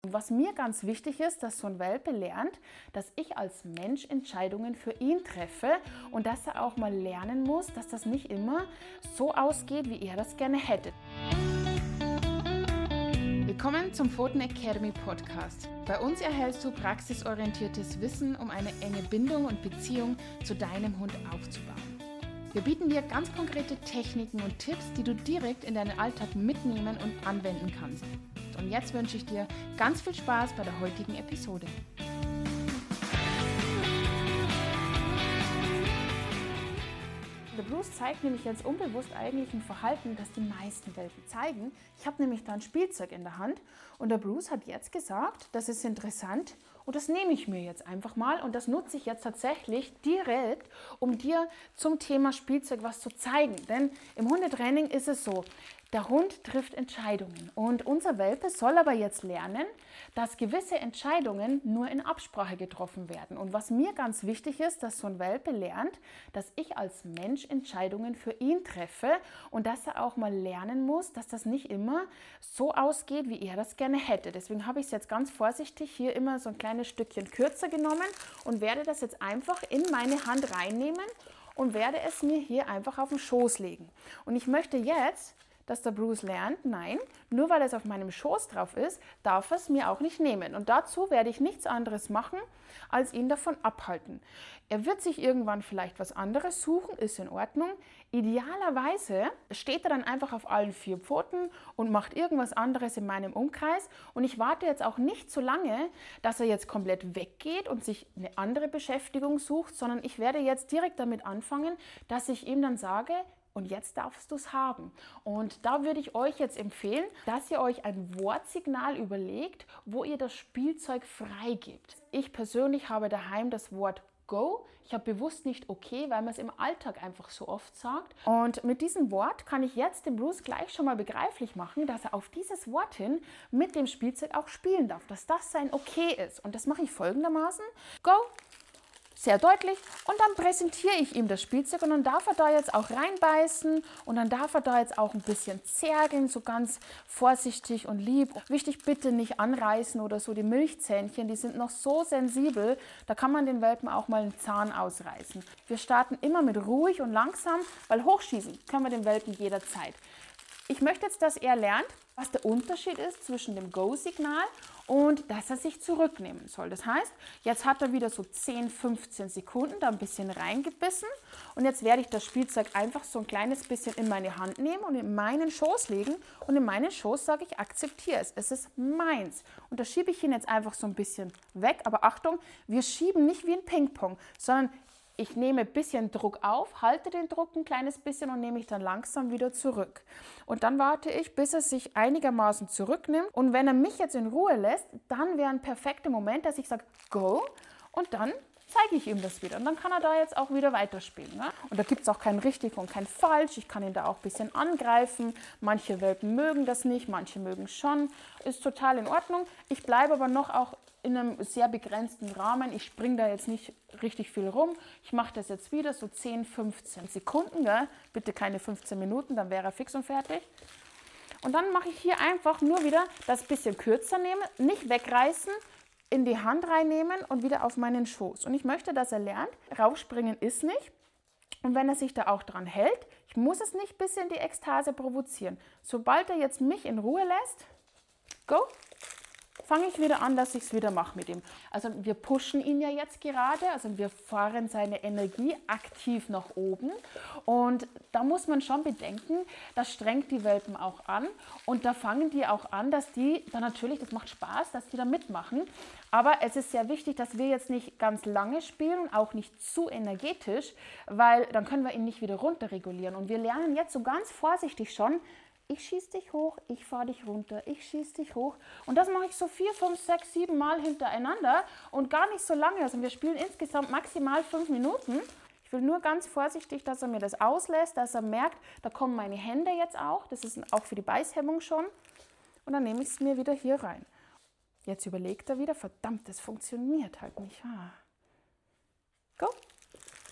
Was mir ganz wichtig ist, dass so ein Welpe lernt, dass ich als Mensch Entscheidungen für ihn treffe und dass er auch mal lernen muss, dass das nicht immer so ausgeht, wie er das gerne hätte. Willkommen zum Pfoten Academy Podcast. Bei uns erhältst du praxisorientiertes Wissen, um eine enge Bindung und Beziehung zu deinem Hund aufzubauen. Wir bieten dir ganz konkrete Techniken und Tipps, die du direkt in deinen Alltag mitnehmen und anwenden kannst. Und jetzt wünsche ich dir ganz viel Spaß bei der heutigen Episode. Der Bruce zeigt nämlich jetzt unbewusst eigentlich ein Verhalten, das die meisten Welpen zeigen. Ich habe nämlich da ein Spielzeug in der Hand und der Bruce hat jetzt gesagt, das ist interessant und das nehme ich mir jetzt einfach mal und das nutze ich jetzt tatsächlich direkt, um dir zum Thema Spielzeug was zu zeigen. Denn im Hundetraining ist es so, der Hund trifft Entscheidungen und unser Welpe soll aber jetzt lernen, dass gewisse Entscheidungen nur in Absprache getroffen werden. Und was mir ganz wichtig ist, dass so ein Welpe lernt, dass ich als Mensch Entscheidungen für ihn treffe und dass er auch mal lernen muss, dass das nicht immer so ausgeht, wie er das gerne hätte. Deswegen habe ich es jetzt ganz vorsichtig hier immer so ein kleines Stückchen kürzer genommen und werde das jetzt einfach in meine Hand reinnehmen und werde es mir hier einfach auf den Schoß legen. Und ich möchte jetzt, dass der Bruce lernt, nein, nur weil es auf meinem Schoß drauf ist, darf er es mir auch nicht nehmen. Und dazu werde ich nichts anderes machen, als ihn davon abhalten. Er wird sich irgendwann vielleicht was anderes suchen, ist in Ordnung. Idealerweise steht er dann einfach auf allen 4 Pfoten und macht irgendwas anderes in meinem Umkreis. Und ich warte jetzt auch nicht so lange, dass er jetzt komplett weggeht und sich eine andere Beschäftigung sucht, sondern ich werde jetzt direkt damit anfangen, dass ich ihm dann sage, und jetzt darfst du es haben. Und da würde ich euch jetzt empfehlen, dass ihr euch ein Wortsignal überlegt, wo ihr das Spielzeug freigibt. Ich persönlich habe daheim das Wort Go. Ich habe bewusst nicht okay, weil man es im Alltag einfach so oft sagt. Und mit diesem Wort kann ich jetzt dem Bruce gleich schon mal begreiflich machen, dass er auf dieses Wort hin mit dem Spielzeug auch spielen darf, dass das sein Okay ist. Und das mache ich folgendermaßen. Go. Sehr deutlich und dann präsentiere ich ihm das Spielzeug und dann darf er da jetzt auch reinbeißen und dann darf er da jetzt auch ein bisschen zergeln, so ganz vorsichtig und lieb. Wichtig, bitte nicht anreißen oder so, die Milchzähnchen, die sind noch so sensibel, da kann man den Welpen auch mal einen Zahn ausreißen. Wir starten immer mit ruhig und langsam, weil hochschießen können wir den Welpen jederzeit. Ich möchte jetzt, dass er lernt, was der Unterschied ist zwischen dem Go-Signal und dass er sich zurücknehmen soll. Das heißt, jetzt hat er wieder so 10, 15 Sekunden da ein bisschen reingebissen und jetzt werde ich das Spielzeug einfach so ein kleines bisschen in meine Hand nehmen und in meinen Schoß legen und in meinen Schoß sage ich, akzeptiere es, es ist meins. Und da schiebe ich ihn jetzt einfach so ein bisschen weg, aber Achtung, wir schieben nicht wie ein Ping-Pong, sondern ich nehme ein bisschen Druck auf, halte den Druck ein kleines bisschen und nehme ich dann langsam wieder zurück. Und dann warte ich, bis er sich einigermaßen zurücknimmt. Und wenn er mich jetzt in Ruhe lässt, dann wäre ein perfekter Moment, dass ich sage, go, und dann zeige ich ihm das wieder. Und dann kann er da jetzt auch wieder weiterspielen. Ne? Und da gibt es auch kein richtig und kein falsch. Ich kann ihn da auch ein bisschen angreifen. Manche Welpen mögen das nicht, manche mögen es schon. Ist total in Ordnung. Ich bleibe aber noch auch in einem sehr begrenzten Rahmen. Ich springe da jetzt nicht richtig viel rum. Ich mache das jetzt wieder so 10, 15 Sekunden. Gell? Bitte keine 15 Minuten, dann wäre er fix und fertig. Und dann mache ich hier einfach nur wieder das bisschen kürzer nehmen, nicht wegreißen, in die Hand reinnehmen und wieder auf meinen Schoß. Und ich möchte, dass er lernt, raufspringen ist nicht. Und wenn er sich da auch dran hält, ich muss es nicht bis in die Ekstase provozieren. Sobald er jetzt mich in Ruhe lässt, go, fange ich wieder an, dass ich es wieder mache mit ihm. Also wir pushen ihn ja jetzt gerade, also wir fahren seine Energie aktiv nach oben und da muss man schon bedenken, das strengt die Welpen auch an und da fangen die auch an, dass die dann natürlich, das macht Spaß, dass die da mitmachen, aber es ist sehr wichtig, dass wir jetzt nicht ganz lange spielen und auch nicht zu energetisch, weil dann können wir ihn nicht wieder runterregulieren und wir lernen jetzt so ganz vorsichtig schon, ich schieße dich hoch, ich fahre dich runter, ich schieße dich hoch. Und das mache ich so 4, 5, 6, 7 Mal hintereinander und gar nicht so lange. Also wir spielen insgesamt maximal 5 Minuten. Ich will nur ganz vorsichtig, dass er mir das auslässt, dass er merkt, da kommen meine Hände jetzt auch. Das ist auch für die Beißhemmung schon. Und dann nehme ich es mir wieder hier rein. Jetzt überlegt er wieder, verdammt, das funktioniert halt nicht. Go. Und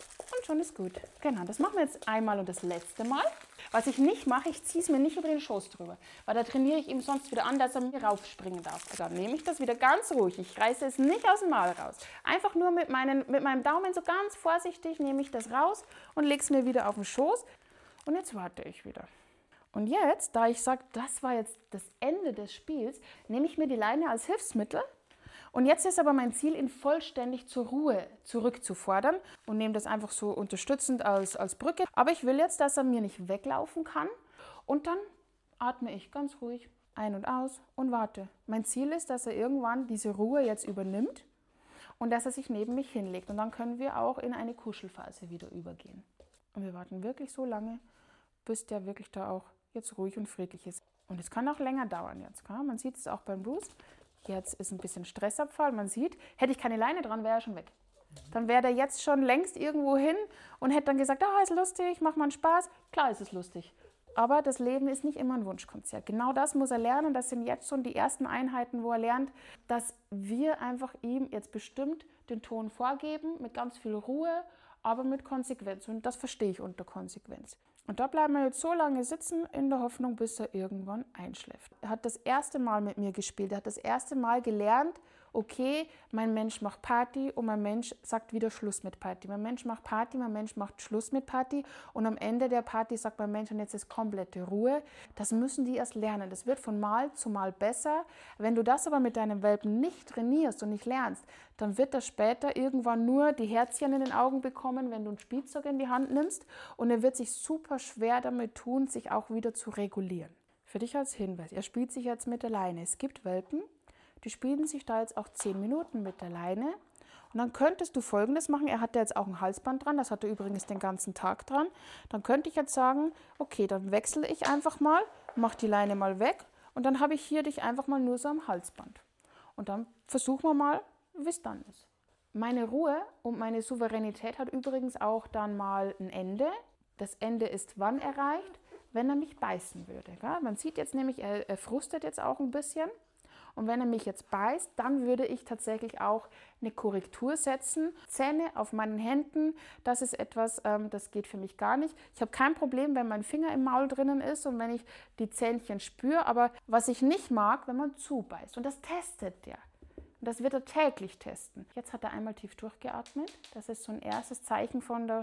schon ist gut. Genau, das machen wir jetzt einmal und das letzte Mal. Was ich nicht mache, ich ziehe es mir nicht über den Schoß drüber, weil da trainiere ich ihm sonst wieder an, dass er mir raufspringen darf. Dann nehme ich das wieder ganz ruhig. Ich reiße es nicht aus dem Maul raus. Einfach nur mit meinem Daumen so ganz vorsichtig nehme ich das raus und lege es mir wieder auf den Schoß. Und jetzt warte ich wieder. Und jetzt, da ich sage, das war jetzt das Ende des Spiels, nehme ich mir die Leine als Hilfsmittel. Und jetzt ist aber mein Ziel, ihn vollständig zur Ruhe zurückzufordern und nehme das einfach so unterstützend als Brücke. Aber ich will jetzt, dass er mir nicht weglaufen kann. Und dann atme ich ganz ruhig ein und aus und warte. Mein Ziel ist, dass er irgendwann diese Ruhe jetzt übernimmt und dass er sich neben mich hinlegt. Und dann können wir auch in eine Kuschelphase wieder übergehen. Und wir warten wirklich so lange, bis der wirklich da auch jetzt ruhig und friedlich ist. Und es kann auch länger dauern jetzt. Man sieht es auch beim Bruce. Jetzt ist ein bisschen Stressabfall. Man sieht, hätte ich keine Leine dran, wäre er schon weg. Dann wäre der jetzt schon längst irgendwo hin und hätte dann gesagt, ist lustig, mach mal einen Spaß. Klar ist es lustig. Aber das Leben ist nicht immer ein Wunschkonzert. Genau das muss er lernen. Das sind jetzt schon die ersten Einheiten, wo er lernt, dass wir einfach ihm jetzt bestimmt den Ton vorgeben, mit ganz viel Ruhe, aber mit Konsequenz. Und das verstehe ich unter Konsequenz. Und da bleiben wir jetzt so lange sitzen, in der Hoffnung, bis er irgendwann einschläft. Er hat das erste Mal mit mir gespielt. Er hat das erste Mal gelernt, okay, mein Mensch macht Party und mein Mensch sagt wieder Schluss mit Party. Mein Mensch macht Party, mein Mensch macht Schluss mit Party und am Ende der Party sagt mein Mensch, und jetzt ist komplette Ruhe. Das müssen die erst lernen. Das wird von Mal zu Mal besser. Wenn du das aber mit deinem Welpen nicht trainierst und nicht lernst, dann wird er später irgendwann nur die Herzchen in den Augen bekommen, wenn du ein Spielzeug in die Hand nimmst, und er wird sich super schwer damit tun, sich auch wieder zu regulieren. Für dich als Hinweis, er spielt sich jetzt mit der Leine. Es gibt Welpen, die spielen sich da jetzt auch 10 Minuten mit der Leine. Und dann könntest du Folgendes machen. Er hat da jetzt auch ein Halsband dran, das hat er übrigens den ganzen Tag dran. Dann könnte ich jetzt sagen, okay, dann wechsle ich einfach mal, mache die Leine mal weg und dann habe ich hier dich einfach mal nur so am Halsband. Und dann versuchen wir mal, wie es dann ist. Meine Ruhe und meine Souveränität hat übrigens auch dann mal ein Ende. Das Ende ist wann erreicht? Wenn er mich beißen würde. Gell? Man sieht jetzt nämlich, er frustet jetzt auch ein bisschen. Und wenn er mich jetzt beißt, dann würde ich tatsächlich auch eine Korrektur setzen. Zähne auf meinen Händen, das ist etwas, das geht für mich gar nicht. Ich habe kein Problem, wenn mein Finger im Maul drinnen ist und wenn ich die Zähnchen spüre. Aber was ich nicht mag, wenn man zubeißt. Und das testet der. Und das wird er täglich testen. Jetzt hat er einmal tief durchgeatmet. Das ist so ein erstes Zeichen ja,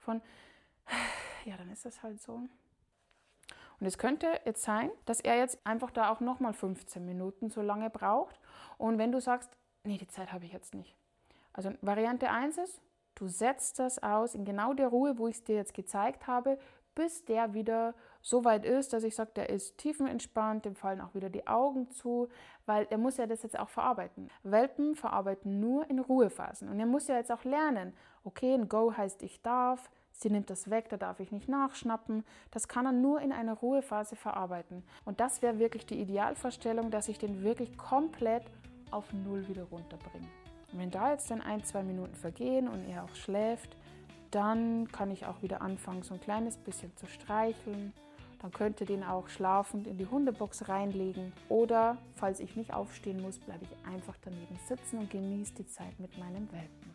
dann ist das halt so. Und es könnte jetzt sein, dass er jetzt einfach da auch nochmal 15 Minuten so lange braucht. Und wenn du sagst, nee, die Zeit habe ich jetzt nicht. Also Variante 1 ist, du setzt das aus in genau der Ruhe, wo ich es dir jetzt gezeigt habe, bis der wieder so weit ist, dass ich sage, der ist tiefenentspannt, dem fallen auch wieder die Augen zu, weil er muss ja das jetzt auch verarbeiten. Welpen verarbeiten nur in Ruhephasen. Und er muss ja jetzt auch lernen, okay, ein Go heißt, ich darf, sie nimmt das weg, da darf ich nicht nachschnappen. Das kann er nur in einer Ruhephase verarbeiten. Und das wäre wirklich die Idealvorstellung, dass ich den wirklich komplett auf Null wieder runterbringe. Und wenn da jetzt dann 1-2 Minuten vergehen und er auch schläft, dann kann ich auch wieder anfangen, so ein kleines bisschen zu streicheln. Dann könnt ihr den auch schlafend in die Hundebox reinlegen. Oder, falls ich nicht aufstehen muss, bleibe ich einfach daneben sitzen und genieße die Zeit mit meinem Welpen.